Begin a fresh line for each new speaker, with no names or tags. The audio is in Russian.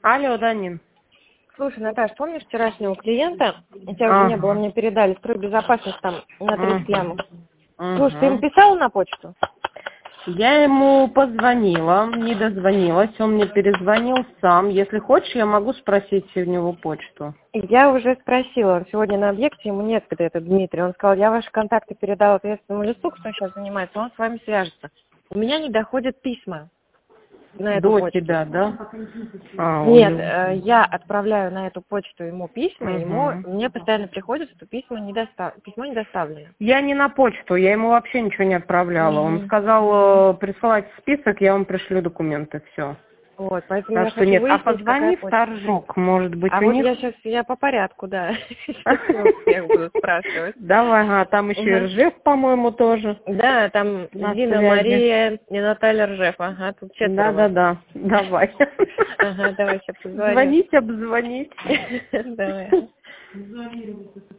Алло, Данин.
Слушай, Наташ, помнишь вчерашнего клиента? У тебя уже не было, мне передали стройбезопасность там на 30 лямов. Слушай, ты ему писала на почту?
Я ему позвонила, не дозвонилась, он мне перезвонил сам. Если хочешь, я могу спросить у него почту.
Я уже спросила, он сегодня на объекте, ему некогда, это Дмитрий. Он сказал, я ваши контакты передал ответственному лицу, кто сейчас занимается, он с вами свяжется. У меня не доходят письма на эту
До
почту.
тебя, да?
Нет, я отправляю на эту почту ему письма, мне постоянно приходят, что письмо не доставлено.
Я не на почту, я ему вообще ничего не отправляла. Он сказал, присылать список, я вам пришлю документы, все.
Вот, поэтому
Так
я
что
хочу
нет,
выяснить,
позвони в
какая почта.
Торжок, может быть,
А
у
вот
них...
я по порядку, да. Сейчас буду спрашивать.
Давай, там еще и Ржев, по-моему, тоже.
Да, там Дина, Мария и Наталья Ржев. Ага, тут четверо.
Да, давай.
Ага, давай, сейчас позвоню.
Звонить, обзвонить.
Давай.